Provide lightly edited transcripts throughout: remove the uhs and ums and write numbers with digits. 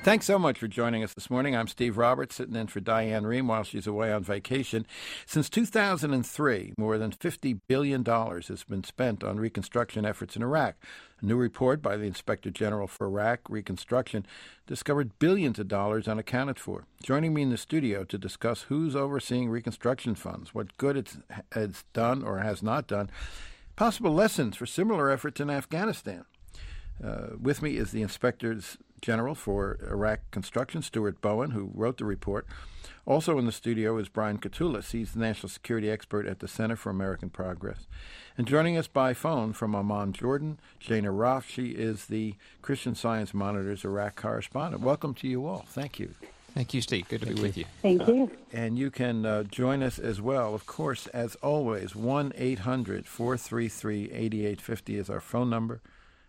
Thanks so much for joining us this morning. I'm Steve Roberts, sitting in for Diane Rehm while she's away on vacation. Since 2003, more than $50 billion has been spent on reconstruction efforts in Iraq. A new report by the Inspector General for Iraq Reconstruction discovered billions of dollars unaccounted for. Joining me in the studio to discuss who's overseeing reconstruction funds, what good it's done or has not done, possible lessons for similar efforts in Afghanistan. With me is the Inspector General for Iraq Construction, Stuart Bowen, who wrote the report. Also in the studio is Brian Katulis. He's the national security expert at the Center for American Progress. And joining us by phone from Amman, Jordan, Jana Roff. She is the Christian Science Monitor's Iraq correspondent. Welcome to you all. Thank you. Thank you, Steve. Good to be with you. Thank you. And you can join us as well. Of course, as always, 1-800-433-8850 is our phone number.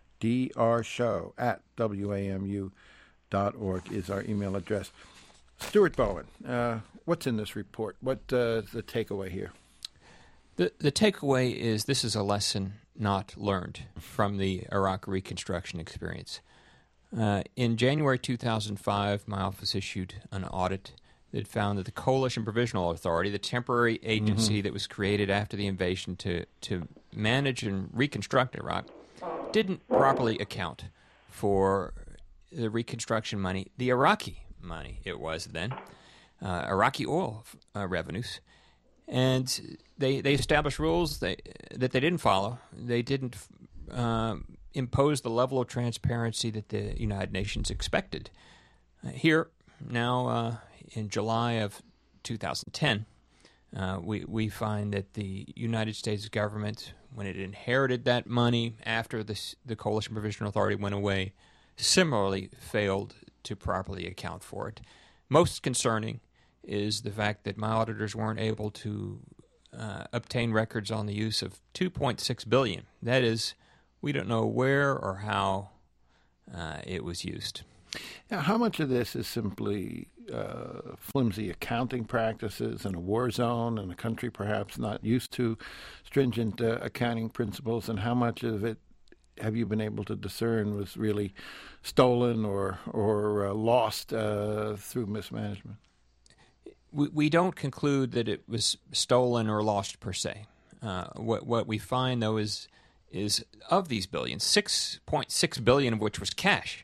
drshow@wamu.org is our email address. Stuart Bowen, what's in this report? What's the takeaway here? The takeaway is this is a lesson not learned from the Iraq reconstruction experience. In January 2005, my office issued an audit that found that the Coalition Provisional Authority, the temporary agency that was created after the invasion to manage and reconstruct Iraq, didn't properly account for the reconstruction money, the Iraqi money it was then, Iraqi oil revenues. And they established rules that they didn't follow. They didn't impose the level of transparency that the United Nations expected. Here, now in July of 2010, we find that the United States government, when it inherited that money after the Coalition Provisional Authority went away, similarly failed to properly account for it. Most concerning is the fact that my auditors weren't able to obtain records on the use of $2.6 billion. That is, we don't know where or how it was used. Now, how much of this is simply flimsy accounting practices in a war zone and a country perhaps not used to stringent accounting principles, and how much of it have you been able to discern was really stolen or lost through mismanagement? We don't conclude that it was stolen or lost per se. What we find, though, is of these billions, $6.6 billion of which was cash.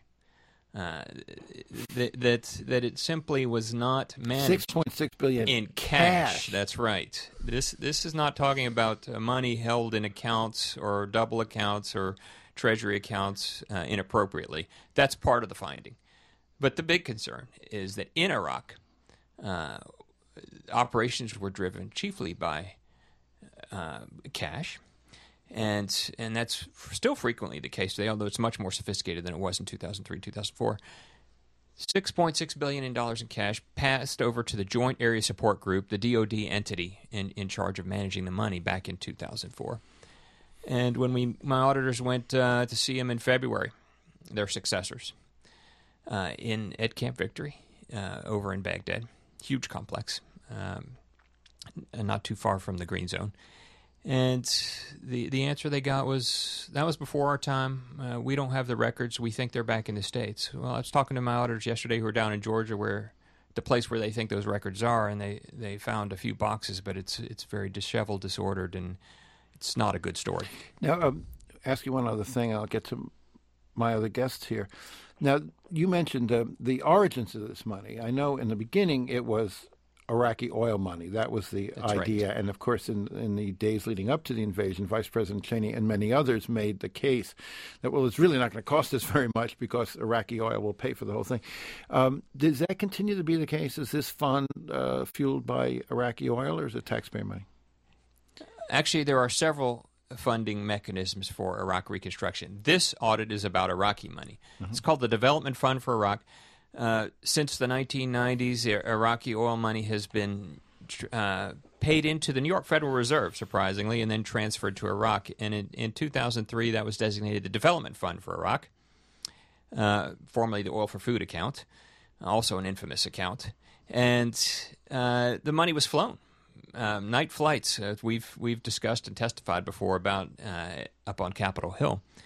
That it simply was not managed. $6.6 billion in cash. That's right. This is not talking about money held in accounts or double accounts or treasury accounts inappropriately. That's part of the finding. But the big concern is that in Iraq, operations were driven chiefly by cash. And that's still frequently the case today, although it's much more sophisticated than it was in 2003, 2004. $6.6 billion in cash passed over to the Joint Area Support Group, the DoD entity in charge of managing the money back in 2004. And when my auditors went to see them in February, their successors, at Camp Victory over in Baghdad, huge complex, not too far from the Green Zone. And the answer they got was, that was before our time. We don't have the records. We think they're back in the States. Well, I was talking to my auditors yesterday who were down in Georgia, where the place where they think those records are, and they found a few boxes, but it's very disheveled, disordered, and it's not a good story. Now, ask you one other thing. I'll get to my other guests here. Now, you mentioned the origins of this money. I know in the beginning it was Iraqi oil money. That was the idea. Right. And, of course, in the days leading up to the invasion, Vice President Cheney and many others made the case that, well, it's really not going to cost us very much because Iraqi oil will pay for the whole thing. Does that continue to be the case? Is this fund fueled by Iraqi oil, or is it taxpayer money? Actually, there are several funding mechanisms for Iraq reconstruction. This audit is about Iraqi money. Mm-hmm. It's called the Development Fund for Iraq. Since the 1990s, Iraqi oil money has been paid into the New York Federal Reserve, surprisingly, and then transferred to Iraq. And in 2003, that was designated the Development Fund for Iraq, formerly the Oil for Food account, also an infamous account. And the money was flown. Night flights, we've discussed and testified before about up on Capitol Hill.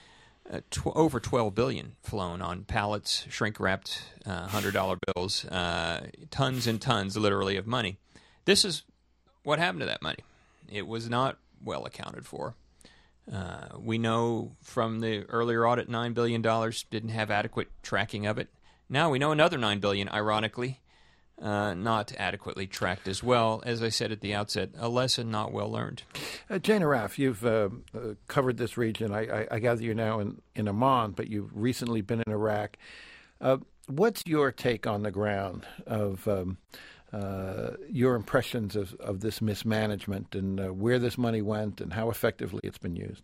over $12 billion flown on pallets, shrink-wrapped $100 bills, tons and tons, literally, of money. This is what happened to that money. It was not well accounted for. We know from the earlier audit, $9 billion didn't have adequate tracking of it. Now we know another $9 billion, ironically, not adequately tracked as well. As I said at the outset, a lesson not well learned. Jane Arraf, you've covered this region. I gather you're now in Amman, but you've recently been in Iraq. What's your take on the ground of your impressions of this mismanagement and where this money went and how effectively it's been used?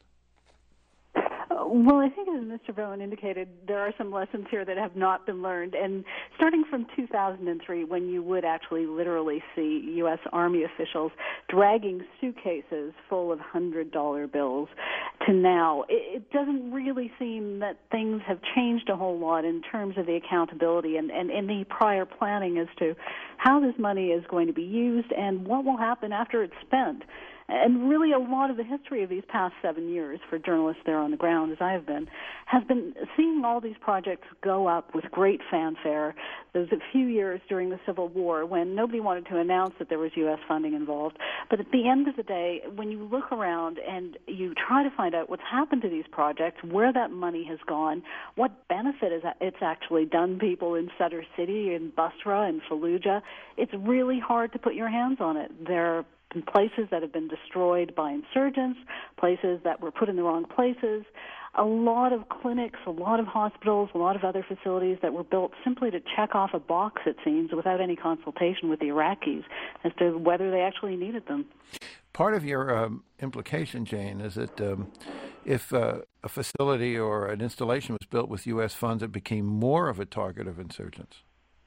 Well, I think as Mr. Bowen indicated, there are some lessons here that have not been learned. And starting from 2003, when you would actually literally see U.S. Army officials dragging suitcases full of $100 bills to now, it doesn't really seem that things have changed a whole lot in terms of the accountability and any prior planning as to how this money is going to be used and what will happen after it's spent. And really a lot of the history of these past 7 years for journalists there on the ground, as I have been, has been seeing all these projects go up with great fanfare. There was a few years during the Civil War when nobody wanted to announce that there was U.S. funding involved. But at the end of the day, when you look around and you try to find out what's happened to these projects, where that money has gone, what benefit it's actually done people in Sadr City, in Basra, and Fallujah, it's really hard to put your hands on it. There are places that have been destroyed by insurgents, places that were put in the wrong places, a lot of clinics, a lot of hospitals, a lot of other facilities that were built simply to check off a box, it seems, without any consultation with the Iraqis as to whether they actually needed them. Part of your implication, Jane, is that if a facility or an installation was built with U.S. funds, it became more of a target of insurgents.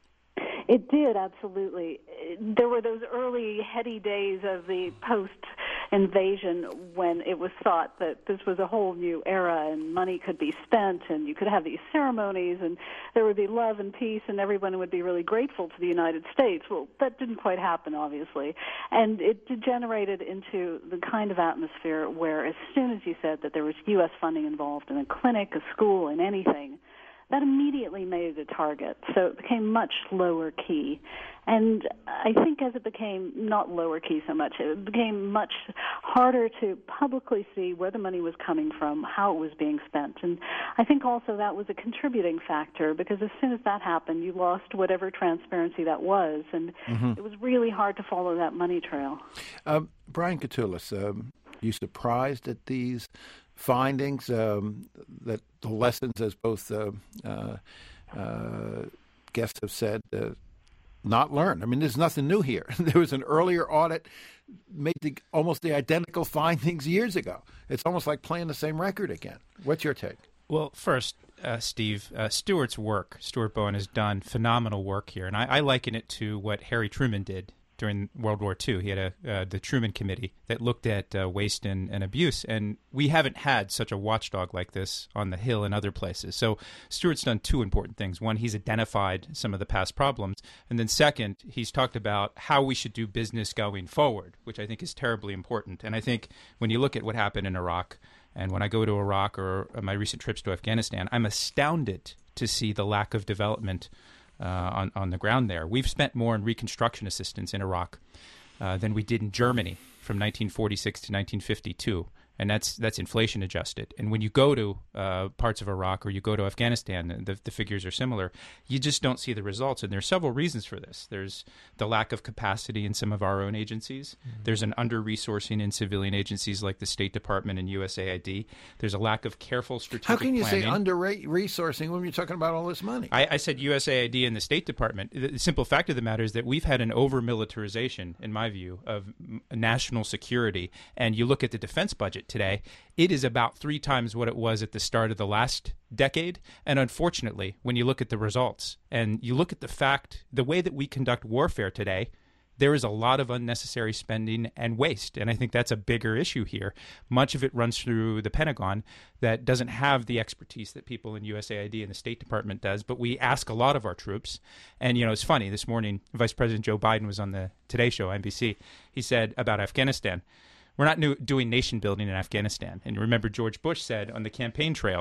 It did, absolutely. There were those early heady days of the post-invasion when it was thought that this was a whole new era and money could be spent and you could have these ceremonies and there would be love and peace and everyone would be really grateful to the United States. Well, that didn't quite happen, obviously. And it degenerated into the kind of atmosphere where as soon as you said that there was U.S. funding involved in a clinic, a school, in anything, that immediately made it a target. So it became much lower key. And I think as it became not lower key so much, it became much harder to publicly see where the money was coming from, how it was being spent. And I think also that was a contributing factor because as soon as that happened, you lost whatever transparency that was. And it was really hard to follow that money trail. Brian Katulis, you surprised at these findings, that the lessons, as both guests have said, not learned? I mean, there's nothing new here. There was an earlier audit made almost the identical findings years ago. It's almost like playing the same record again. What's your take? Well, first, Steve, Stuart Bowen has done phenomenal work here, and I liken it to what Harry Truman did during World War II. He had the Truman Committee that looked at waste and abuse, and we haven't had such a watchdog like this on the Hill and other places. So Stuart's done two important things. One, he's identified some of the past problems, and then second, he's talked about how we should do business going forward, which I think is terribly important. And I think when you look at what happened in Iraq, and when I go to Iraq or my recent trips to Afghanistan, I'm astounded to see the lack of development on the ground there. We've spent more on reconstruction assistance in Iraq than we did in Germany from 1946 to 1952. And that's inflation adjusted. And when you go to parts of Iraq or you go to Afghanistan, the figures are similar. You just don't see the results. And there are several reasons for this. There's the lack of capacity in some of our own agencies. Mm-hmm. There's an under-resourcing in civilian agencies like the State Department and USAID. There's a lack of careful strategic planning. How can you say under-resourcing when you're talking about all this money? I said USAID and the State Department. The simple fact of the matter is that we've had an over-militarization, in my view, of national security. And you look at the defense budget today, it is about 3 times what it was at the start of the last decade. And unfortunately, when you look at the results and you look at the way that we conduct warfare today, there is a lot of unnecessary spending and waste. And I think that's a bigger issue here. Much of it runs through the Pentagon that doesn't have the expertise that people in USAID and the State Department does. But we ask a lot of our troops. And, it's funny. This morning, Vice President Joe Biden was on the Today Show, NBC. He said about Afghanistan, we're not doing nation building in Afghanistan. And remember, George Bush said on the campaign trail,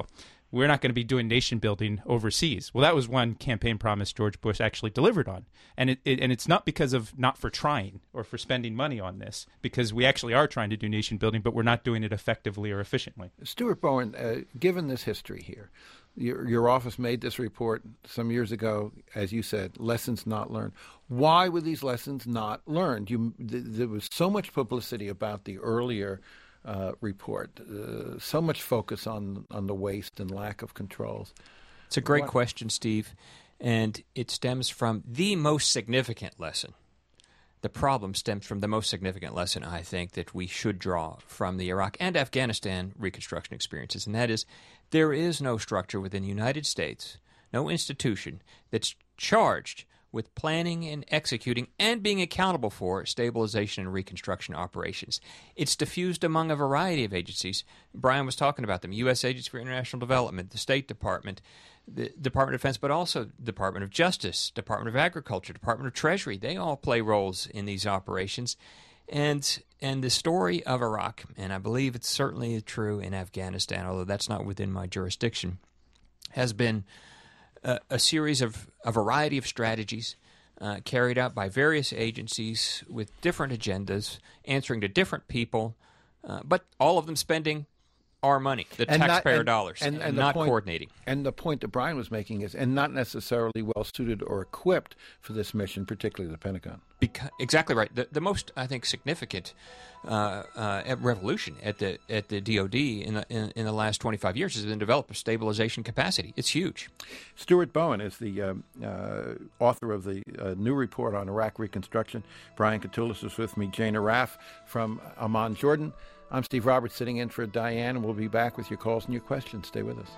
we're not going to be doing nation building overseas. Well, that was one campaign promise George Bush actually delivered on. And it's not because of not for trying or for spending money on this, because we actually are trying to do nation building, but we're not doing it effectively or efficiently. Stuart Bowen, given this history here, your office made this report some years ago, as you said, lessons not learned. Why were these lessons not learned? There was so much publicity about the earlier report, so much focus on the waste and lack of controls. It's a great question, Steve, and it stems from the most significant lesson. The problem stems from the most significant lesson, I think, that we should draw from the Iraq and Afghanistan reconstruction experiences, and that is there is no structure within the United States, no institution that's charged with planning and executing and being accountable for stabilization and reconstruction operations. It's diffused among a variety of agencies. Brian was talking about them: U.S. Agency for International Development, the State Department, the Department of Defense, but also Department of Justice, Department of Agriculture, Department of Treasury. They all play roles in these operations. And the story of Iraq, and I believe it's certainly true in Afghanistan, although that's not within my jurisdiction, has been a series of a variety of strategies carried out by various agencies with different agendas, answering to different people, but all of them spending our money, the taxpayer dollars, and not coordinating. And the point that Brian was making is, and not necessarily well suited or equipped for this mission, particularly the Pentagon. Exactly right. The most, I think, significant revolution at the DoD in the last 25 years has been develop a stabilization capacity. It's huge. Stuart Bowen is the author of the new report on Iraq reconstruction. Brian Katulis is with me. Jane Arraf from Amman, Jordan. I'm Steve Roberts, sitting in for Diane, and we'll be back with your calls and your questions. Stay with us.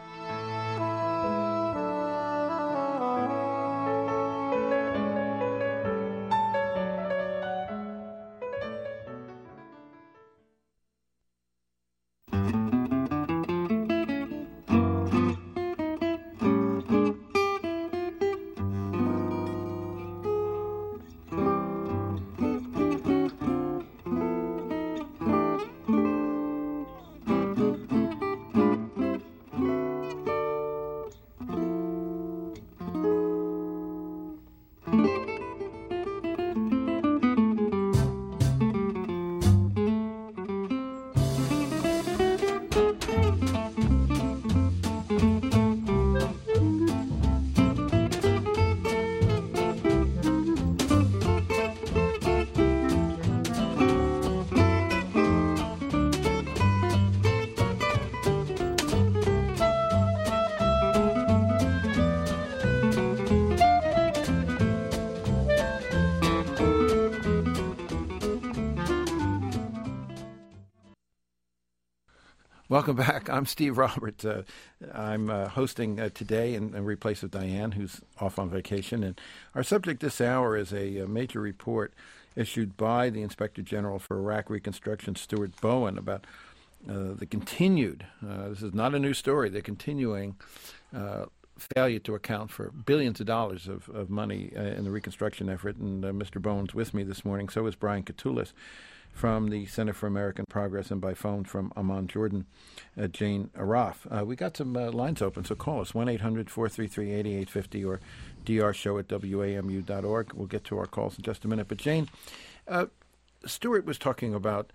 Welcome back. I'm Steve Roberts. I'm hosting today in replace of Diane, who's off on vacation. And our subject this hour is a major report issued by the Inspector General for Iraq Reconstruction, Stuart Bowen, about the continued, this is not a new story, the continuing failure to account for billions of dollars of money in the reconstruction effort. And Mr. Bowen's with me this morning. So is Brian Katulis from the Center for American Progress, and by phone from Amman, Jordan, Jane Arraf. We got some lines open, so call us, 1-800-433-8850 or drshow@wamu.org. We'll get to our calls in just a minute. But Jane, Stuart was talking about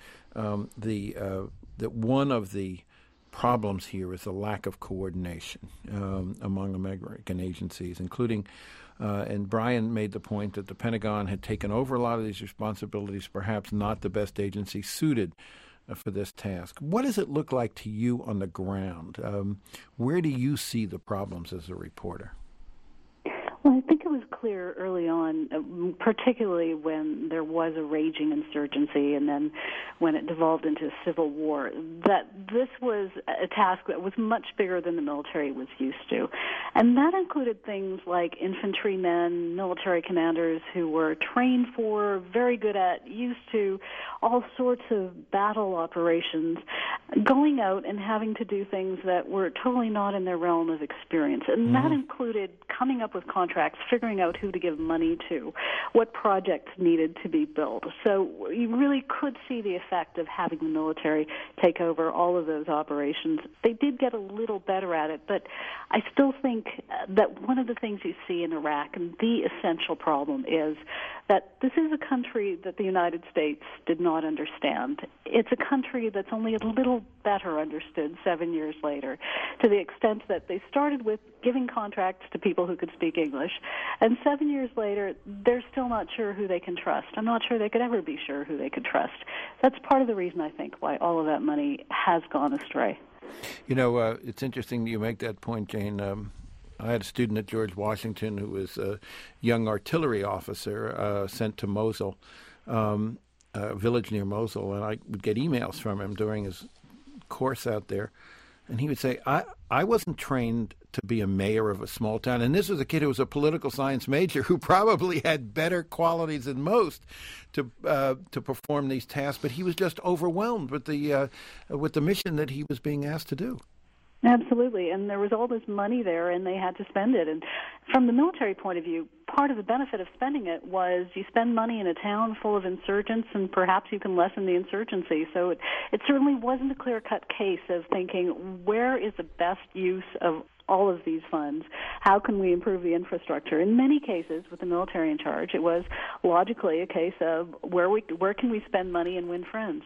that one of the problems here is the lack of coordination among American agencies, including and Brian made the point that the Pentagon had taken over a lot of these responsibilities, perhaps not the best agency suited for this task. What does it look like to you on the ground? Where do you see the problems as a reporter? Well, I think it was clear early on, particularly when there was a raging insurgency and then when it devolved into civil war, that this was a task that was much bigger than the military was used to. And that included things like infantrymen, military commanders who were trained for, very good at, used to all sorts of battle operations, going out and having to do things that were totally not in their realm of experience. And that included coming up with contracts, figuring out out who to give money to, what projects needed to be built. So you really could see the effect of having the military take over all of those operations. They did get a little better at it, but I still think that one of the things you see in Iraq, and the essential problem, is that this is a country that the United States did not understand. It's a country that's only a little better understood 7 years later, to the extent that they started with giving contracts to people who could speak English, and 7 years later, they're still not sure who they can trust. I'm not sure they could ever be sure who they could trust. That's part of the reason, I think, why all of that money has gone astray. You know, it's interesting you make that point, Jane. I had a student at George Washington who was a young artillery officer sent to Mosul, a village near Mosul, and I would get emails from him during his course out there, and he would say, I wasn't trained to be a mayor of a small town. And this was a kid who was a political science major who probably had better qualities than most to perform these tasks, but he was just overwhelmed with the mission that he was being asked to do. Absolutely, and there was all this money there, and they had to spend it. And from the military point of view, part of the benefit of spending it was you spend money in a town full of insurgents, and perhaps you can lessen the insurgency. So it certainly wasn't a clear-cut case of thinking, where is the best use of all of these funds? How can we improve the infrastructure? In many cases, with the military in charge, it was logically a case of where can we spend money and win friends?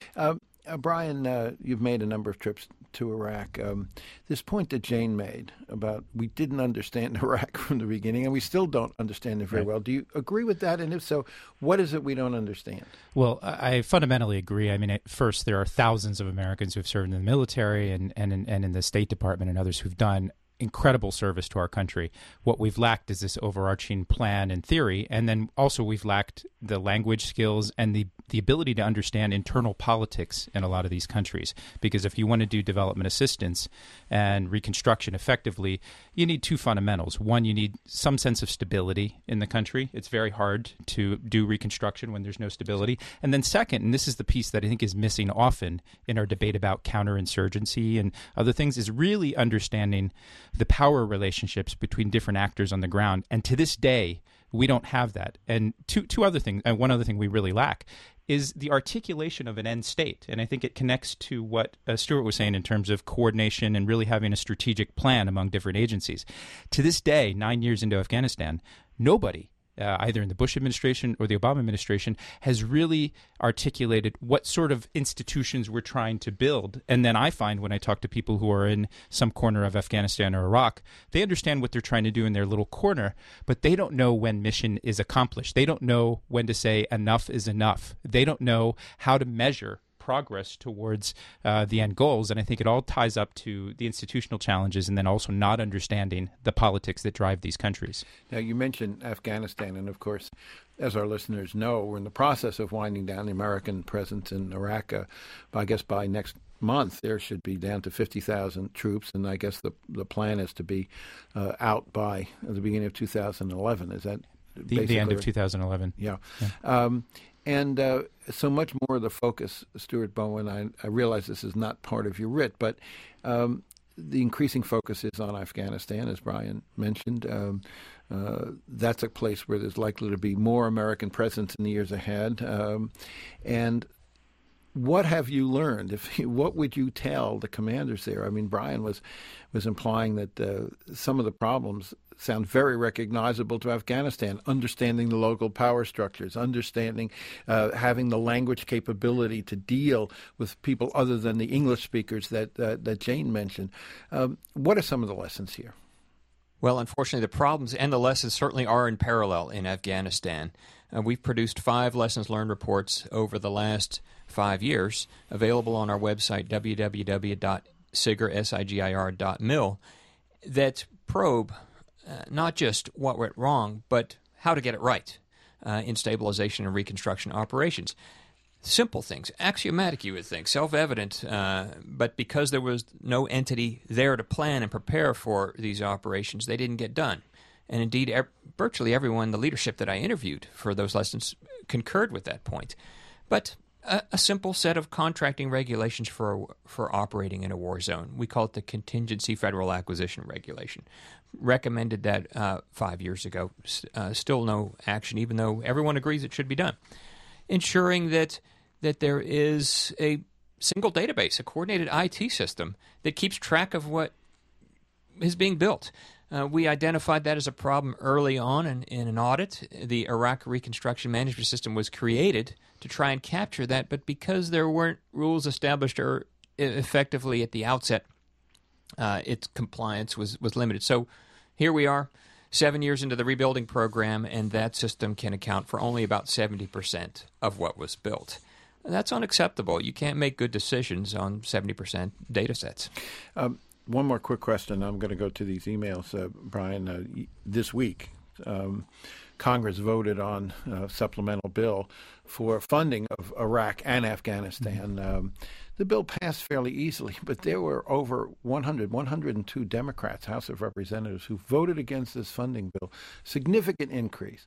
Brian, you've made a number of trips to Iraq. This point that Jane made about we didn't understand Iraq from the beginning, and we still don't understand it very well. Do you agree with that? And if so, what is it we don't understand? Well, I fundamentally agree. I mean, at first, there are thousands of Americans who have served in the military and in the State Department and others who've done incredible service to our country. What we've lacked is this overarching plan and theory, and then also we've lacked the language skills and the ability to understand internal politics in a lot of these countries. Because if you want to do development assistance and reconstruction effectively, you need two fundamentals. One, you need some sense of stability in the country. It's very hard to do reconstruction when there's no stability. And then second, and this is the piece that I think is missing often in our debate about counterinsurgency and other things, is really understanding the power relationships between different actors on the ground. And to this day, we don't have that. And two other things, and one other thing we really lack is the articulation of an end state. And I think it connects to what Stuart was saying in terms of coordination and really having a strategic plan among different agencies. To this day, 9 years into Afghanistan, nobody, either in the Bush administration or the Obama administration, has really articulated what sort of institutions we're trying to build. And then I find when I talk to people who are in some corner of Afghanistan or Iraq, they understand what they're trying to do in their little corner, but they don't know when mission is accomplished. They don't know when to say enough is enough. They don't know how to measure progress towards the end goals. And I think it all ties up to the institutional challenges and then also not understanding the politics that drive these countries. Now, you mentioned Afghanistan, and of course, as our listeners know, we're in the process of winding down the American presence in Iraq. I guess by next month, there should be down to 50,000 troops, and I guess the plan is to be out by the beginning of 2011. Is that the end of 2011? Yeah. And so much more of the focus, Stuart Bowen, I realize this is not part of your writ, but the increasing focus is on Afghanistan, as Brian mentioned. That's a place where there's likely to be more American presence in the years ahead. And what have you learned? What would you tell the commanders there? I mean, Brian was implying that some of the problems sound very recognizable to Afghanistan, understanding the local power structures, understanding, having the language capability to deal with people other than the English speakers that Jane mentioned. What are some of the lessons here? Well, unfortunately, the problems and the lessons certainly are in parallel in Afghanistan. We've produced 5 lessons learned reports over the last 5 years, available on our website, www.sigir.mil, that probe not just what went wrong, but how to get it right in stabilization and reconstruction operations. Simple things, axiomatic, you would think, self-evident, but because there was no entity there to plan and prepare for these operations, they didn't get done. And indeed, virtually everyone, the leadership that I interviewed for those lessons, concurred with that point. But a simple set of contracting regulations for operating in a war zone. We call it the Contingency Federal Acquisition Regulation. Recommended that 5 years ago. Still no action, even though everyone agrees it should be done. Ensuring that there is a single database, a coordinated IT system that keeps track of what is being built. We identified that as a problem early on in an audit. The Iraq Reconstruction Management System was created to try and capture that, but because there weren't rules established or effectively at the outset, its compliance was limited. So here we are, 7 years into the rebuilding program, and that system can account for only about 70% of what was built. That's unacceptable. You can't make good decisions on 70% data sets. One more quick question. I'm going to go to these emails, Brian. This week, Congress voted on a supplemental bill for funding of Iraq and Afghanistan. The bill passed fairly easily, but there were over 102 Democrats, House of Representatives, who voted against this funding bill. Significant increase.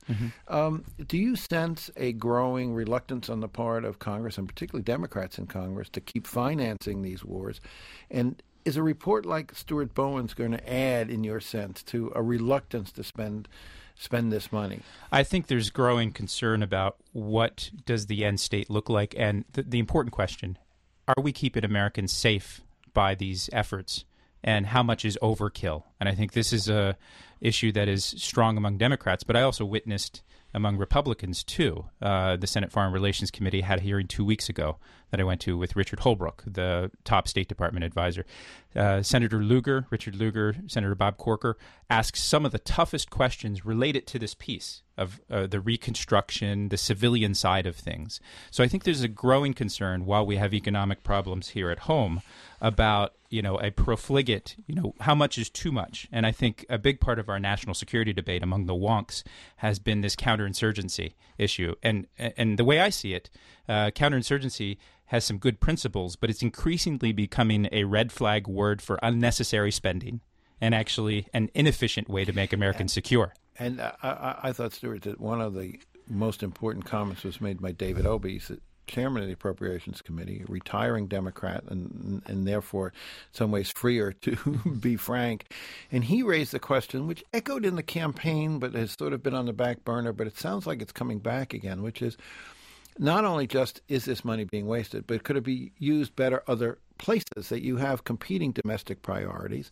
Do you sense a growing reluctance on the part of Congress, and particularly Democrats in Congress, to keep financing these wars? And is a report like Stuart Bowen's going to add, in your sense, to a reluctance to spend this money? I think there's growing concern about what does the end state look like, and the important question, are we keeping Americans safe by these efforts, and how much is overkill? And I think this is a issue that is strong among Democrats, but I also witnessed among Republicans, too. The Senate Foreign Relations Committee had a hearing 2 weeks ago that I went to with Richard Holbrooke, the top State Department advisor. Senator Lugar, Richard Lugar, Senator Bob Corker asked some of the toughest questions related to this piece of the reconstruction, the civilian side of things. So I think there's a growing concern, while we have economic problems here at home, about a profligate, how much is too much? And I think a big part of our national security debate among the wonks has been this counterinsurgency issue. And the way I see it, counterinsurgency has some good principles, but it's increasingly becoming a red flag word for unnecessary spending and actually an inefficient way to make Americans secure. And I thought, Stuart, that one of the most important comments was made by David Obey, chairman of the Appropriations Committee, a retiring Democrat, and therefore in some ways freer, to be frank. And he raised the question, which echoed in the campaign but has sort of been on the back burner, but it sounds like it's coming back again, which is not only just is this money being wasted, but could it be used better other places that you have competing domestic priorities?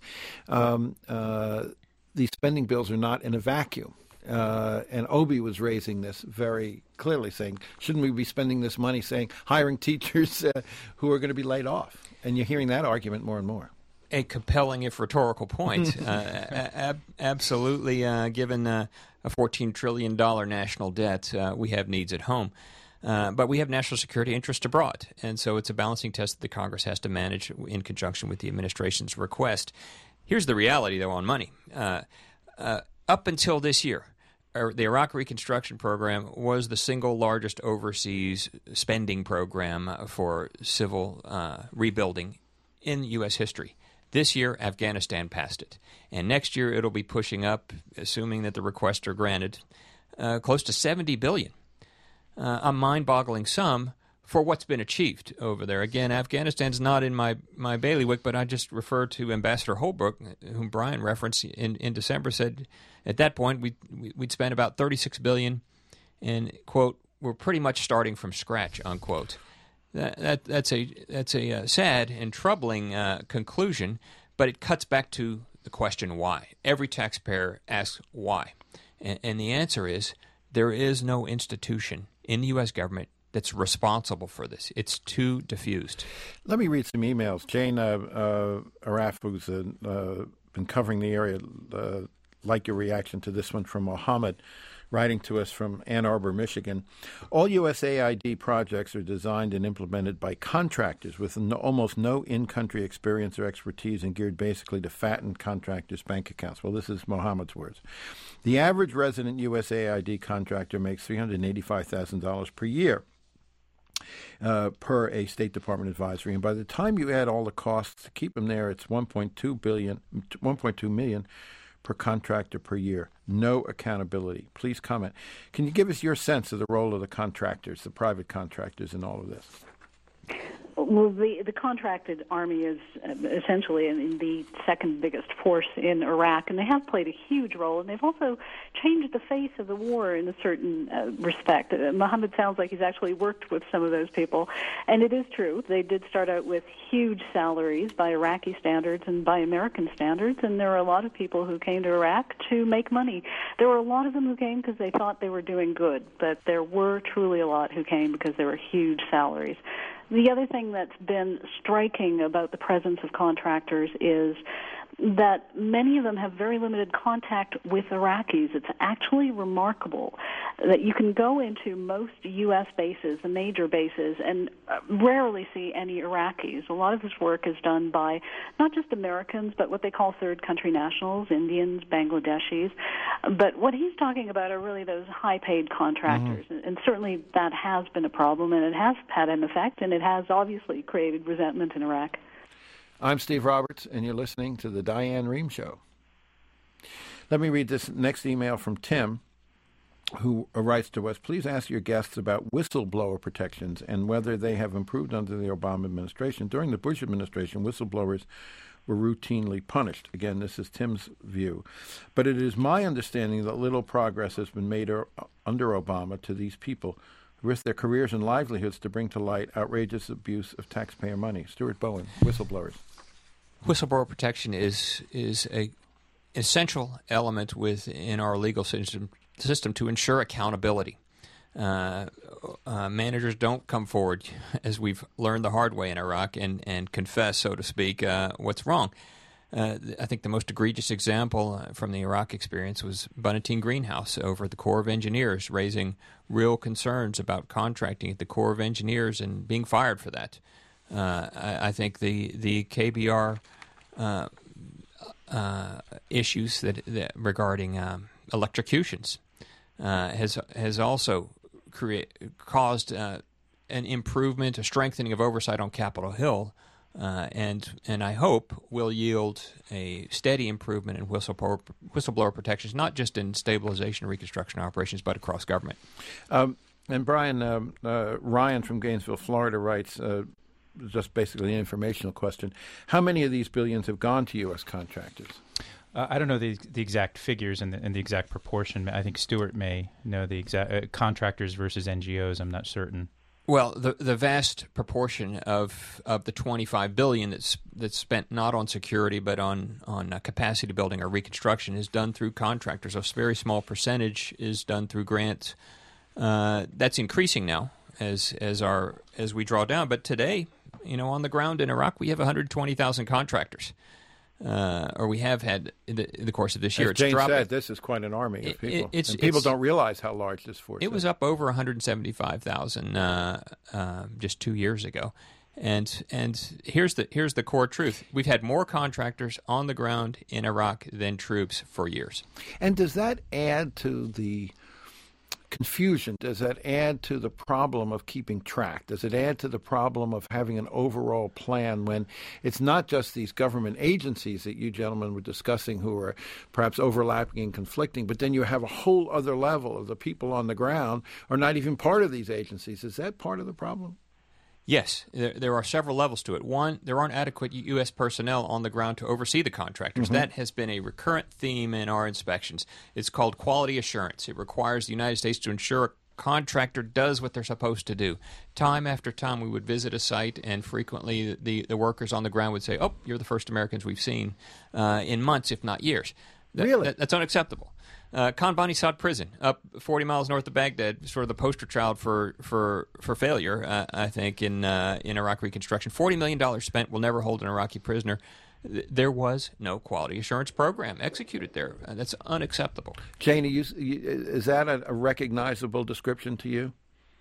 These spending bills are not in a vacuum. And Obey was raising this very clearly, saying, shouldn't we be spending this money, hiring teachers who are going to be laid off? And you're hearing that argument more and more. A compelling, if rhetorical, point. Absolutely. Given a $14 trillion national debt, we have needs at home. But we have national security interests abroad. And so it's a balancing test that the Congress has to manage in conjunction with the administration's request. Here's the reality, though, on money. Up until this year, the Iraq Reconstruction Program was the single largest overseas spending program for civil rebuilding in U.S. history. This year, Afghanistan passed it. And next year, it'll be pushing up, assuming that the requests are granted, close to $70 billion. A mind-boggling sum for what's been achieved over there. Again, Afghanistan's not in my bailiwick, but I just referred to Ambassador Holbrooke, whom Brian referenced in December, said at that point we'd spent about $36 billion, and, quote, we're pretty much starting from scratch, unquote. That's a sad and troubling conclusion, but it cuts back to the question why. Every taxpayer asks why, and the answer is there is no institution in the U.S. government that's responsible for this. It's too diffused. Let me read some emails. Jane Araf, who's been covering the area, like your reaction to this one from Mohammed, writing to us from Ann Arbor, Michigan. All USAID projects are designed and implemented by contractors with almost no in-country experience or expertise and geared basically to fatten contractors' bank accounts. Well, this is Mohammed's words. The average resident USAID contractor makes $385,000 per year. Per a State Department advisory, and by the time you add all the costs to keep them there, it's $1.2 million per contractor per year. No accountability. Please comment. Can you give us your sense of the role of the contractors, the private contractors in all of this? Well, the contracted army is essentially the second biggest force in Iraq, and they have played a huge role, and they've also changed the face of the war in a certain respect. Mohammed sounds like he's actually worked with some of those people, and it is true. They did start out with huge salaries by Iraqi standards and by American standards, and there are a lot of people who came to Iraq to make money. There were a lot of them who came because they thought they were doing good, but there were truly a lot who came because there were huge salaries. The other thing that's been striking about the presence of contractors is that many of them have very limited contact with Iraqis. It's actually remarkable that you can go into most U.S. bases, the major bases, and rarely see any Iraqis. A lot of this work is done by not just Americans, but what they call third country nationals, Indians, Bangladeshis. But what he's talking about are really those high-paid contractors, and certainly that has been a problem, and it has had an effect, and it has obviously created resentment in Iraq. I'm Steve Roberts, and you're listening to The Diane Rehm Show. Let me read this next email from Tim, who writes to us. Please ask your guests about whistleblower protections and whether they have improved under the Obama administration. During the Bush administration, whistleblowers were routinely punished. Again, this is Tim's view. But it is my understanding that little progress has been made under Obama to these people who risk their careers and livelihoods to bring to light outrageous abuse of taxpayer money. Stuart Bowen, whistleblowers. Whistleblower protection is a essential element within our legal system to ensure accountability. Managers don't come forward, as we've learned the hard way in Iraq, and confess, so to speak, what's wrong. I think the most egregious example from the Iraq experience was Bonatine Greenhouse over at the Corps of Engineers, raising real concerns about contracting at the Corps of Engineers and being fired for that. I think the KBR issues that regarding electrocutions has also caused an improvement, a strengthening of oversight on Capitol Hill, and I hope will yield a steady improvement in whistleblower protections, not just in stabilization and reconstruction operations, but across government. And Brian, Ryan from Gainesville, Florida writes, just basically an informational question, how many of these billions have gone to U.S. contractors? I don't know the exact figures and the exact proportion. I think Stuart may know the exact contractors versus NGOs. I'm not certain. Well, the vast proportion of the $25 billion that's spent not on security but on capacity building or reconstruction is done through contractors. A very small percentage is done through grants. That's increasing now as we draw down. But today, on the ground in Iraq, we have 120,000 contractors. Or we have had in the course of this year. As Jane said, this is quite an army of people. And people don't realize how large this force is. It was up over 175,000 just 2 years ago. And here's the core truth. We've had more contractors on the ground in Iraq than troops for years. And does that add to the confusion? Does that add to the problem of keeping track? Does it add to the problem of having an overall plan when it's not just these government agencies that you gentlemen were discussing who are perhaps overlapping and conflicting, but then you have a whole other level of the people on the ground are not even part of these agencies? Is that part of the problem? Yes, there are several levels to it. One, there aren't adequate U.S. personnel on the ground to oversee the contractors. That has been a recurrent theme in our inspections. It's called quality assurance. It requires the United States to ensure a contractor does what they're supposed to do. Time after time, we would visit a site, and frequently the workers on the ground would say, "Oh, you're the first Americans we've seen in months, if not years." Really? That's unacceptable. Khan Bani Sad prison, up 40 miles north of Baghdad, sort of the poster child for failure, I think, in Iraq reconstruction. $40 million spent will never hold an Iraqi prisoner. There was no quality assurance program executed there. That's unacceptable. Jane, is that a recognizable description to you?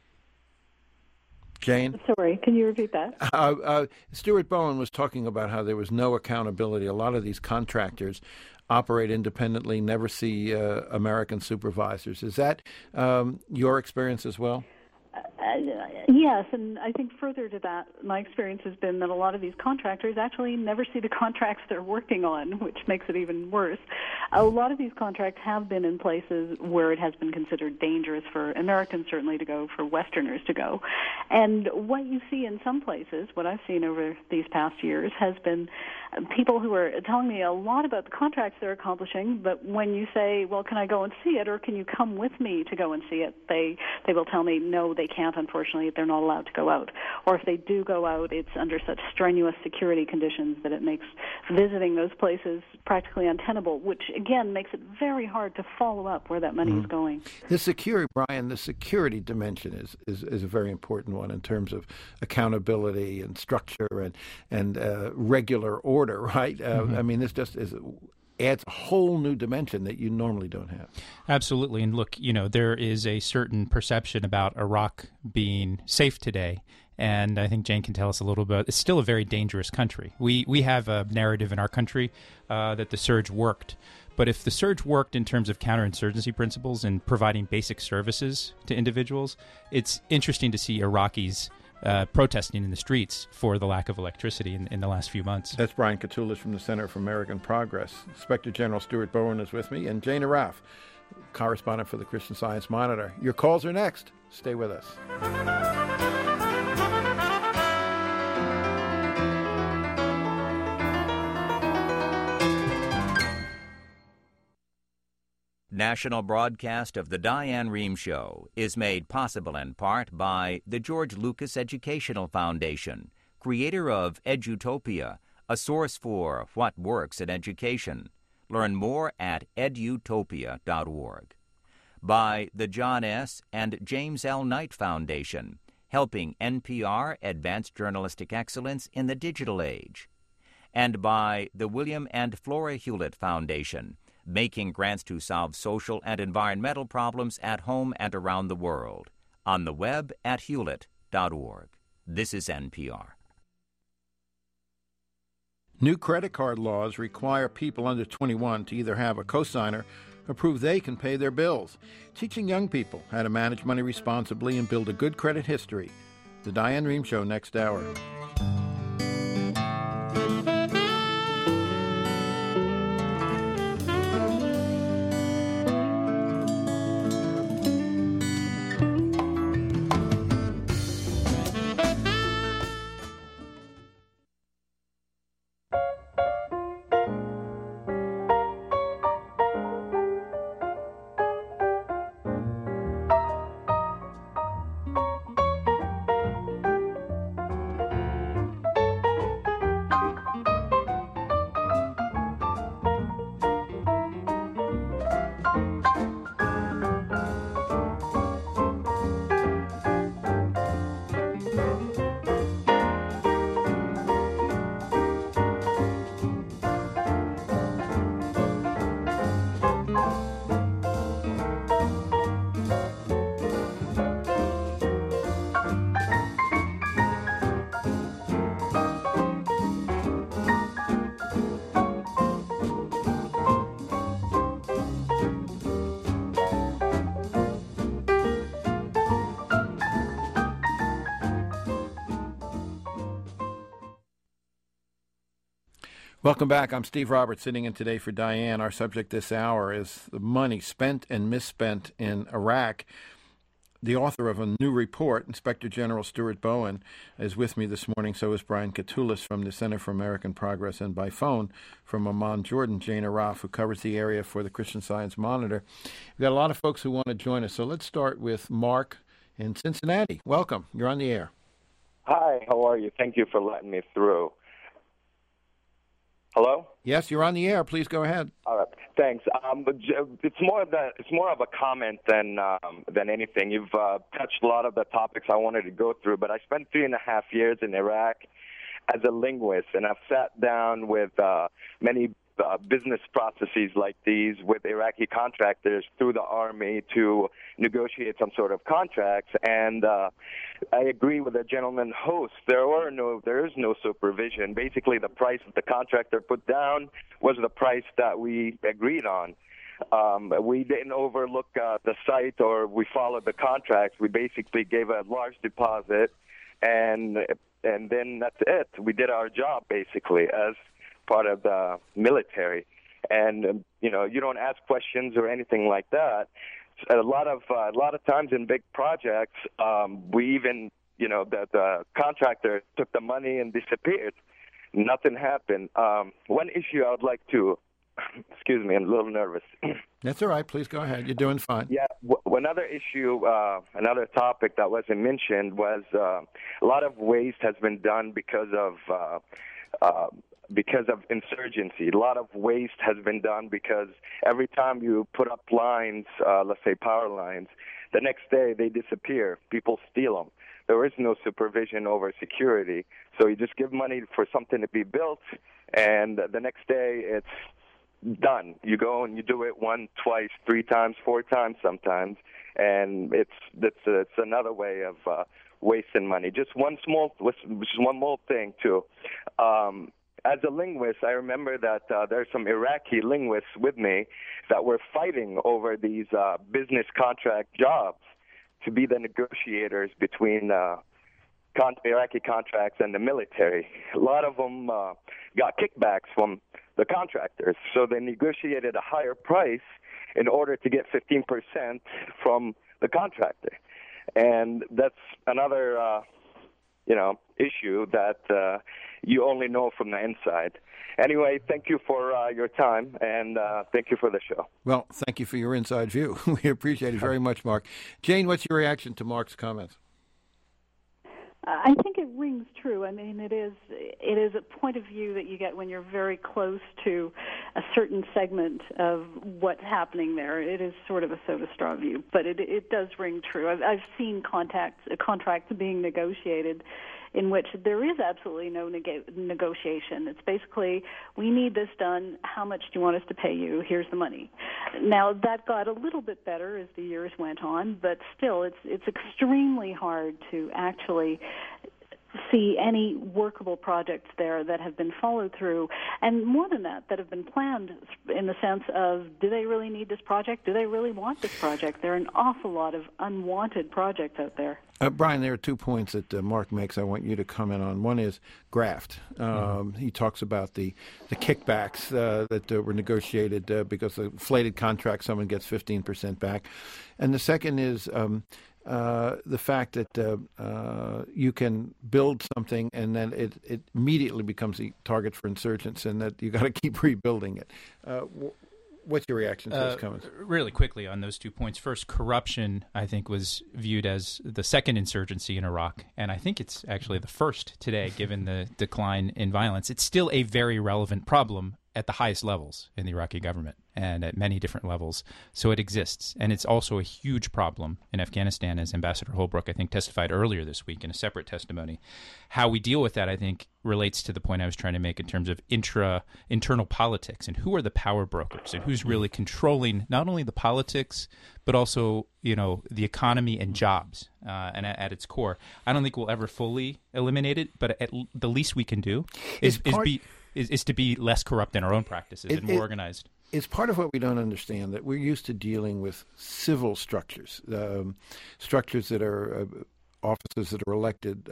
Jane? Sorry, can you repeat that? Stuart Bowen was talking about how there was no accountability. A lot of these contractors operate independently, never see American supervisors. Is that your experience as well? Yes, and I think further to that, my experience has been that a lot of these contractors actually never see the contracts they're working on, which makes it even worse. A lot of these contracts have been in places where it has been considered dangerous for Americans certainly to go, for Westerners to go. And what you see in some places, what I've seen over these past years, has been people who are telling me a lot about the contracts they're accomplishing, but when you say, well, can I go and see it, or can you come with me to go and see it, they will tell me, no, they can't, unfortunately, they're not allowed to go out. Or if they do go out, it's under such strenuous security conditions that it makes visiting those places practically untenable, which, again, makes it very hard to follow up where that money is going. The security, Brian, the security dimension is a very important one in terms of accountability and structure and regular order, right? I mean, this just adds a whole new dimension that you normally don't have. Absolutely. And look, there is a certain perception about Iraq being safe today. And I think Jane can tell us a little bit. It's still a very dangerous country. We have a narrative in our country that the surge worked. But if the surge worked in terms of counterinsurgency principles and providing basic services to individuals, it's interesting to see Iraqis protesting in the streets for the lack of electricity in the last few months. That's Brian Katulis from the Center for American Progress. Inspector General Stuart Bowen is with me, and Jane Arraf, correspondent for the Christian Science Monitor. Your calls are next. Stay with us. National broadcast of the Diane Rehm Show is made possible in part by the George Lucas Educational Foundation, creator of Edutopia, a source for what works in education. Learn more at edutopia.org. By the John S. and James L. Knight Foundation, helping NPR advance journalistic excellence in the digital age. And by the William and Flora Hewlett Foundation, making grants to solve social and environmental problems at home and around the world. On the web at hewlett.org. This is NPR. New credit card laws require people under 21 to either have a cosigner or prove they can pay their bills, teaching young people how to manage money responsibly and build a good credit history. The Diane Rehm Show next hour. Welcome back. I'm Steve Roberts, sitting in today for Diane. Our subject this hour is the money spent and misspent in Iraq. The author of a new report, Inspector General Stuart Bowen, is with me this morning. So is Brian Katulis from the Center for American Progress, and by phone from Amman, Jordan, Jane Arraf, who covers the area for the Christian Science Monitor. We've got a lot of folks who want to join us. So let's start with Mark in Cincinnati. Welcome. You're on the air. Hi, how are you? Thank you for letting me through. Hello? Yes, you're on the air. Please go ahead. All right, thanks. It's more of a comment than anything. You've touched a lot of the topics I wanted to go through, but I spent 3.5 years in Iraq as a linguist, and I've sat down with many business processes like these with Iraqi contractors through the army to negotiate some sort of contracts. And I agree with the gentleman host. There is no supervision. Basically, the price that the contractor put down was the price that we agreed on. We didn't overlook the site, or we followed the contracts. We basically gave a large deposit, and then that's it. We did our job basically as part of the military, and you don't ask questions or anything like that. A lot of times in big projects, we even the contractor took the money and disappeared. Nothing happened. One issue I would like to, excuse me, I'm a little nervous. That's all right. Please go ahead. You're doing fine. Yeah. Another issue, another topic that wasn't mentioned was a lot of waste has been done because of insurgency. A lot of waste has been done because every time you put up lines, let's say power lines, the next day they disappear. People steal them. There is no supervision over security. So you just give money for something to be built, and the next day it's done. You go and you do it 1, 2, 3 times, 4 times sometimes, and it's another way of wasting money. Just one more thing too. As a linguist, I remember that there's some Iraqi linguists with me that were fighting over these business contract jobs to be the negotiators between Iraqi contracts and the military. A lot of them got kickbacks from the contractors, so they negotiated a higher price in order to get 15% from the contractor. And that's another issue that you only know from the inside. Anyway, thank you for your time, and thank you for the show. Well, thank you for your inside view. We appreciate it very much, Mark. Jane, what's your reaction to Mark's comments? I think it rings true. I mean, it is a point of view that you get when you're very close to a certain segment of what's happening there. It is sort of a soda straw view, but it does ring true. I've seen contracts being negotiated in which there is absolutely no negotiation. It's basically, we need this done. How much do you want us to pay you? Here's the money. Now, that got a little bit better as the years went on, but still, it's extremely hard to actually see any workable projects there that have been followed through, and more than that have been planned in the sense of, do they really need this project? Do they really want this project? There are an awful lot of unwanted projects out there. Brian, there are 2 points that Mark makes I want you to comment on. One is graft. He talks about the kickbacks that were negotiated because the inflated contract, someone gets 15% back. And the second is the fact that you can build something and then it immediately becomes a target for insurgents, and that you got to keep rebuilding it. What's your reaction to those comments? Really quickly on those 2 points. First, corruption, I think, was viewed as the second insurgency in Iraq, and I think it's actually the first today, given the decline in violence. It's still a very relevant problem at the highest levels in the Iraqi government and at many different levels. So it exists. And it's also a huge problem in Afghanistan, as Ambassador Holbrooke, I think, testified earlier this week in a separate testimony. How we deal with that, I think, relates to the point I was trying to make in terms of internal politics and who are the power brokers and who's really controlling not only the politics, but also, the economy and jobs. And at its core, I don't think we'll ever fully eliminate it, but at the least we can do is to be less corrupt in our own practices and more organized. It's part of what we don't understand, that we're used to dealing with civil structures, structures that are offices that are elected,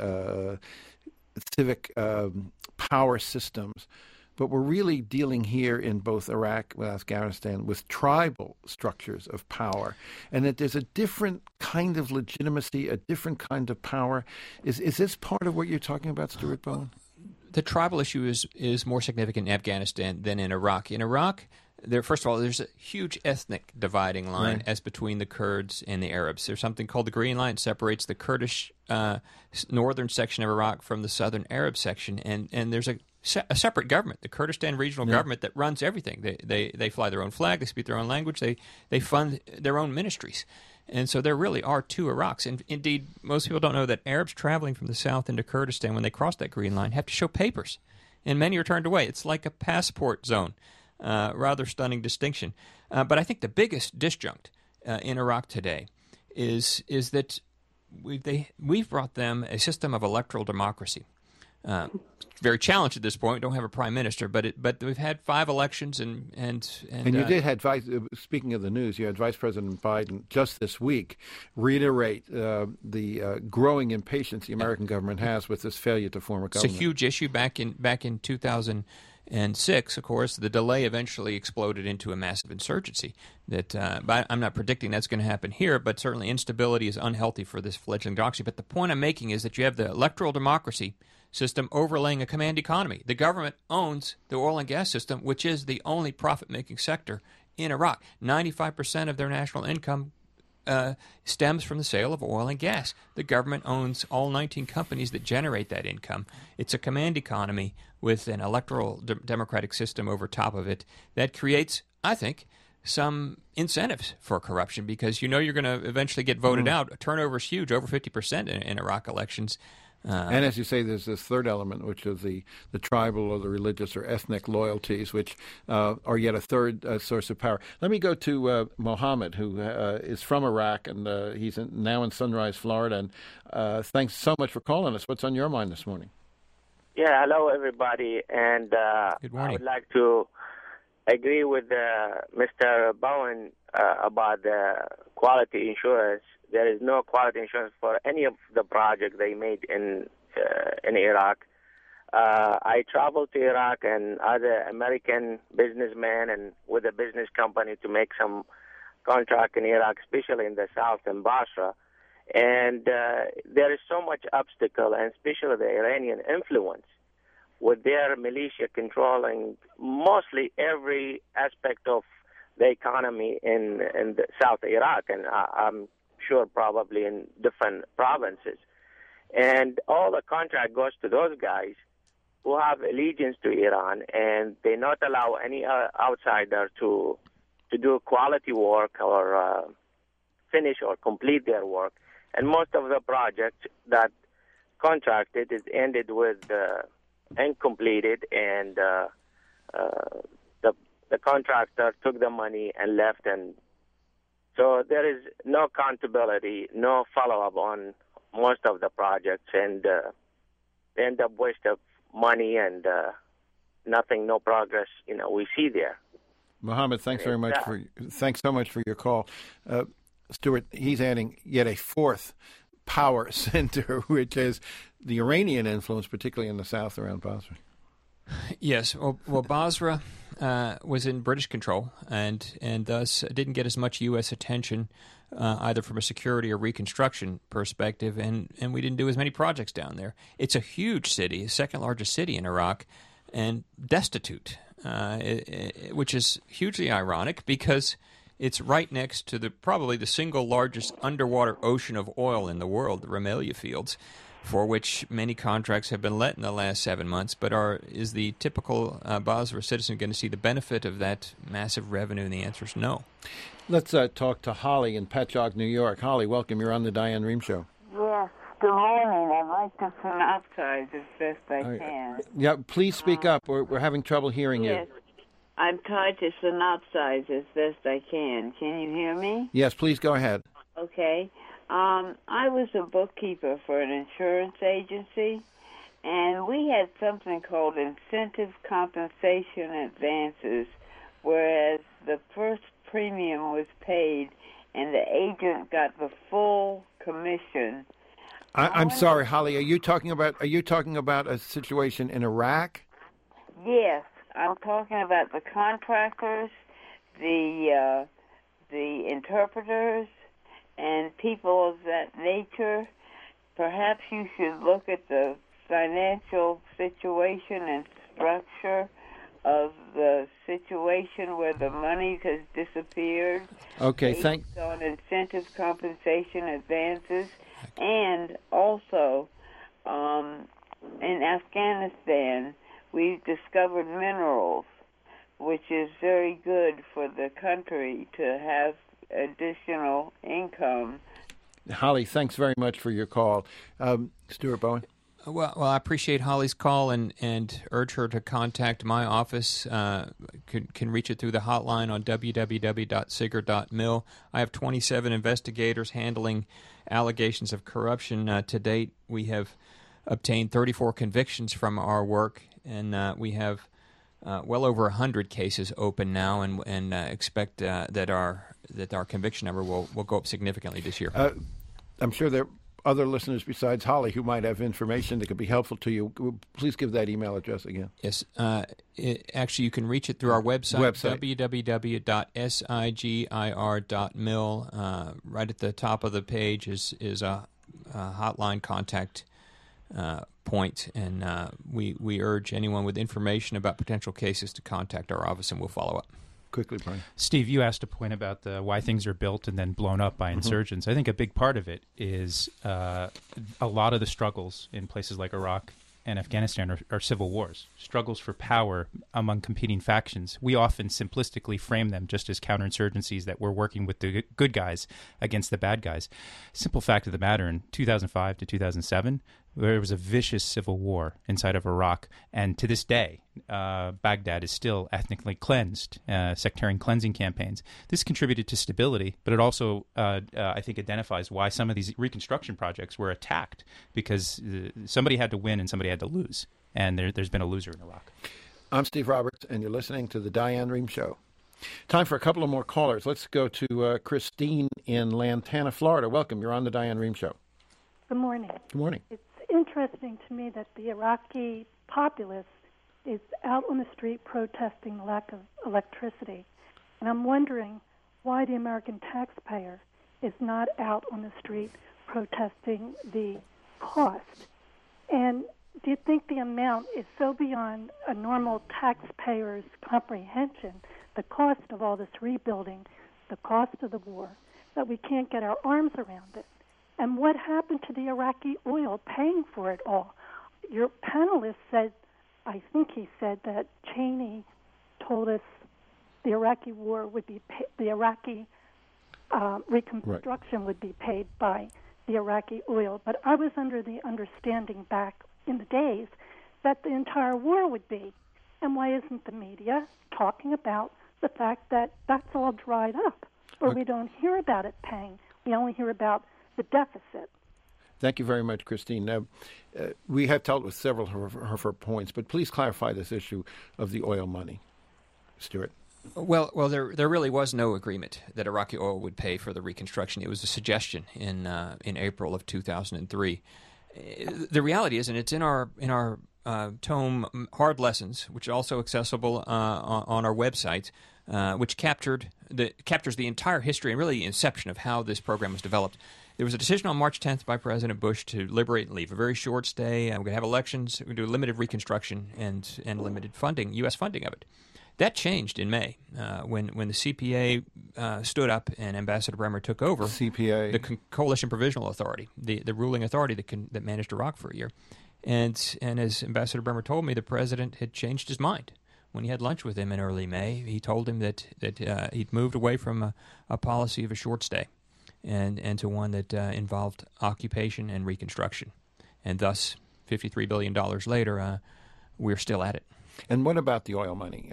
civic power systems. But we're really dealing here in both Iraq and Afghanistan with tribal structures of power, and that there's a different kind of legitimacy, a different kind of power. Is this part of what you're talking about, Stuart Bowen? The tribal issue is more significant in Afghanistan than in Iraq. In Iraq, first of all, there's a huge ethnic dividing line as between the Kurds and the Arabs. There's something called the Green Line. It separates the Kurdish northern section of Iraq from the southern Arab section, and there's a separate government, the Kurdistan Regional Government, that runs everything. They fly their own flag, they speak their own language, they fund their own ministries. And so there really are two Iraqs. And indeed, most people don't know that Arabs traveling from the south into Kurdistan, when they cross that Green Line, have to show papers. And many are turned away. It's like a passport zone. Rather stunning distinction. But I think the biggest disjunct in Iraq today is that we've brought them a system of electoral democracy very challenged at this point. We don't have a prime minister, but we've had 5 elections, and you did have speaking of the news, you had Vice President Biden just this week reiterate the growing impatience the American government has with this failure to form a government. It's a huge issue. Back in 2006, of course, the delay eventually exploded into a massive insurgency. But I'm not predicting that's going to happen here, but certainly instability is unhealthy for this fledgling democracy. But the point I'm making is that you have the electoral democracy system overlaying a command economy. The government owns the oil and gas system, which is the only profit-making sector in Iraq. 95% of their national income stems from the sale of oil and gas. The government owns all 19 companies that generate that income. It's a command economy with an electoral democratic system over top of it that creates, I think, some incentives for corruption, because you're going to eventually get voted out. Turnover is huge, over 50% in Iraq elections. And as you say, there's this third element, which is the tribal or the religious or ethnic loyalties, which are yet a third source of power. Let me go to Mohammed, who is from Iraq, and he's now in Sunrise, Florida. And thanks so much for calling us. What's on your mind this morning? Yeah, hello, everybody. And Good morning. I would like to agree with Mr. Bowen about the quality insurance. There is no quality insurance for any of the projects they made in Iraq. I traveled to Iraq and other American businessmen and with a business company to make some contract in Iraq, especially in the south in Basra. And there is so much obstacle, and especially the Iranian influence with their militia controlling mostly every aspect of the economy in the south Iraq, and I'm sure probably in different provinces. And all the contract goes to those guys who have allegiance to Iran, and they not allow any outsider to do quality work or finish or complete their work. And most of the projects that contracted is ended with incompleted, and the contractor took the money and left, and so there is no accountability, no follow-up on most of the projects, and they end up waste of money and nothing, no progress. We see there. Mohammed, thanks so much for your call. Stuart, he's adding yet a fourth power center, which is the Iranian influence, particularly in the south around Basra. Yes, well, Basra was in British control, and thus didn't get as much U.S. attention, either from a security or reconstruction perspective, and we didn't do as many projects down there. It's a huge city, second largest city in Iraq, and destitute, which is hugely ironic because it's right next to probably the single largest underwater ocean of oil in the world, the Rumelia fields, for which many contracts have been let in the last 7 months. But is the typical Basra citizen going to see the benefit of that massive revenue? And the answer is no. Let's talk to Holly in Patchogue, New York. Holly, welcome. You're on the Diane Rehm Show. Yes. Good morning. I'd like to synopsize as best I can. Yeah, please speak up. We're having trouble hearing you. Yes. I'm trying to synopsize as best I can. Can you hear me? Yes, please go ahead. Okay. I was a bookkeeper for an insurance agency, and we had something called incentive compensation advances, whereas the first premium was paid and the agent got the full commission. I'm sorry, Holly. Are you talking about a situation in Iraq? Yes, I'm talking about the contractors, the interpreters, and people of that nature. Perhaps you should look at the financial situation and structure of the situation where the money has disappeared. Okay, thanks. On incentive compensation advances, and also in Afghanistan, we've discovered minerals, which is very good for the country to have additional income. Holly, thanks very much for your call. Stuart Bowen. Well, I appreciate Holly's call and urge her to contact my office. Can reach it through the hotline on www.sigurd.mil. I have 27 investigators handling allegations of corruption to date. We have obtained 34 convictions from our work, and we have well over 100 cases open now, and expect that our conviction number will go up significantly this year. I'm sure there are other listeners besides Holly who might have information that could be helpful to you. Please give that email address again. Yes. Actually, you can reach it through our website. www.sigir.mil. Right at the top of the page is a hotline contact point, and we urge anyone with information about potential cases to contact our office, and we'll follow up. Quickly, Brian. Steve, you asked a point about why things are built and then blown up by insurgents. I think a big part of it is a lot of the struggles in places like Iraq and Afghanistan are civil wars, struggles for power among competing factions. We often simplistically frame them just as counterinsurgencies that we're working with the good guys against the bad guys. Simple fact of the matter, in 2005 to 2007, there was a vicious civil war inside of Iraq, and to this day, Baghdad is still ethnically cleansed, sectarian cleansing campaigns. This contributed to stability, but it also, I think, identifies why some of these reconstruction projects were attacked, because somebody had to win and somebody had to lose, and there's been a loser in Iraq. I'm Steve Roberts, and you're listening to the Diane Rehm Show. Time for a couple of more callers. Let's go to Christine in Lantana, Florida. Welcome. You're on the Diane Rehm Show. Good morning. Good morning. It's interesting to me that the Iraqi populace is out on the street protesting the lack of electricity. And I'm wondering why the American taxpayer is not out on the street protesting the cost. And do you think the amount is so beyond a normal taxpayer's comprehension, the cost of all this rebuilding, the cost of the war, that we can't get our arms around it? And what happened to the Iraqi oil paying for it all? Your panelist said, I think he said that Cheney told us the Iraqi war would be the Iraqi reconstruction would be paid by the Iraqi oil. But I was under the understanding back in the days that the entire war would be. And why isn't the media talking about the fact that that's all dried up, or we don't hear about it paying? We only hear about the deficit. Thank you very much, Christine. We have dealt with several of her points, but please clarify this issue of the oil money. Stuart. Well, there really was no agreement that Iraqi oil would pay for the reconstruction. It was a suggestion in April of 2003. The reality is, and it's in our tome Hard Lessons, which is also accessible on our website, which captures the entire history and really the inception of how this program was developed. There was a decision on March 10th by President Bush to liberate and leave. A very short stay. We're going to have elections. We're going to do limited reconstruction and limited funding, U.S. funding of it. That changed in May when the CPA stood up and Ambassador Bremer took over. CPA, the Coalition Provisional Authority, the ruling authority that managed Iraq for a year. And as Ambassador Bremer told me, the president had changed his mind. When he had lunch with him in early May, he told him that he'd moved away from a policy of a short stay and to one that involved occupation and reconstruction. And thus, $53 billion later, we're still at it. And what about the oil money?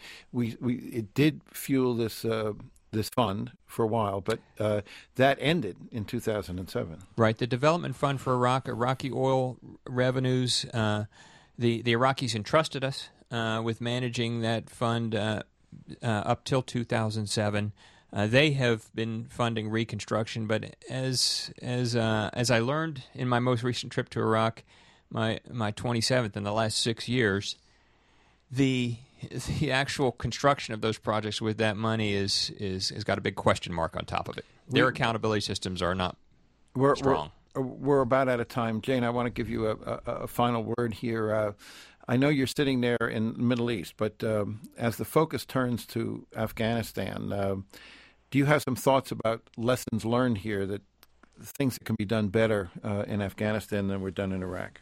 It did fuel this fund for a while, but that ended in 2007. Right. The Development Fund for Iraq, Iraqi oil revenues, the Iraqis entrusted us with managing that fund up till 2007. They have been funding reconstruction, but as I learned in my most recent trip to Iraq, my 27th in the last 6 years, the actual construction of those projects with that money is got a big question mark on top of it. Their accountability systems are not strong. We're about out of time. Jane, I want to give you a final word here. I know you're sitting there in the Middle East, but as the focus turns to Afghanistan, do you have some thoughts about lessons learned here, that things that can be done better in Afghanistan than were done in Iraq?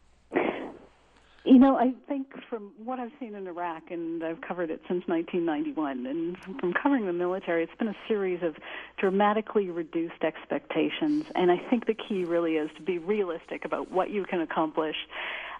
You know, I think from what I've seen in Iraq, and I've covered it since 1991, and from covering the military, it's been a series of dramatically reduced expectations. And I think the key really is to be realistic about what you can accomplish.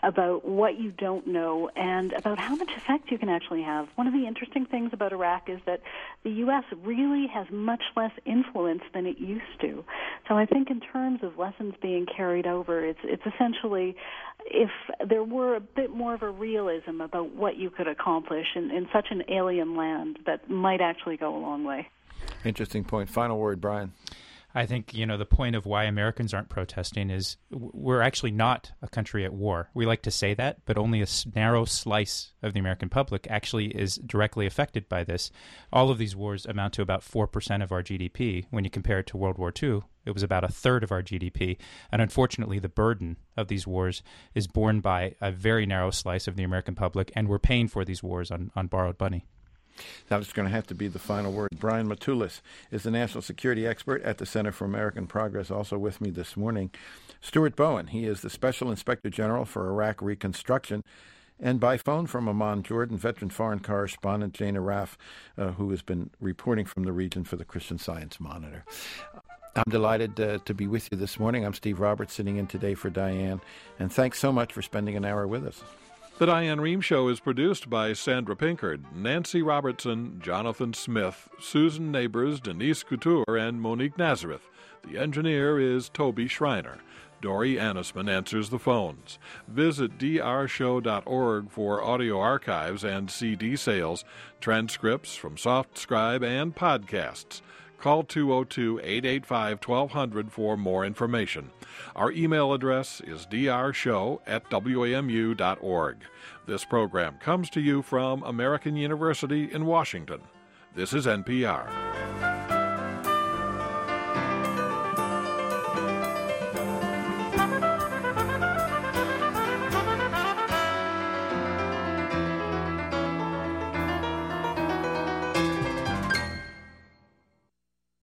about what you don't know and about how much effect you can actually have. One of the interesting things about Iraq is that the U.S. really has much less influence than it used to. So I think in terms of lessons being carried over, it's essentially if there were a bit more of a realism about what you could accomplish in such an alien land, that might actually go a long way. Interesting point. Final word, Brian. I think, the point of why Americans aren't protesting is we're actually not a country at war. We like to say that, but only a narrow slice of the American public actually is directly affected by this. All of these wars amount to about 4% of our GDP. When you compare it to World War II, it was about a third of our GDP. And unfortunately, the burden of these wars is borne by a very narrow slice of the American public, and we're paying for these wars on borrowed money. That is going to have to be the final word. Brian Matulis is the national security expert at the Center for American Progress. Also with me this morning, Stuart Bowen. He is the Special Inspector General for Iraq Reconstruction. And by phone from Amman, Jordan, veteran foreign correspondent Jane Arraf, who has been reporting from the region for the Christian Science Monitor. I'm delighted to be with you this morning. I'm Steve Roberts, sitting in today for Diane. And thanks so much for spending an hour with us. The Diane Rehm Show is produced by Sandra Pinkard, Nancy Robertson, Jonathan Smith, Susan Neighbors, Denise Couture, and Monique Nazareth. The engineer is Toby Schreiner. Dory Annisman answers the phones. Visit drshow.org for audio archives and CD sales, transcripts from SoftScribe, and podcasts. Call 202-885-1200 for more information. Our email address is drshow@wamu.org. This program comes to you from American University in Washington. This is NPR.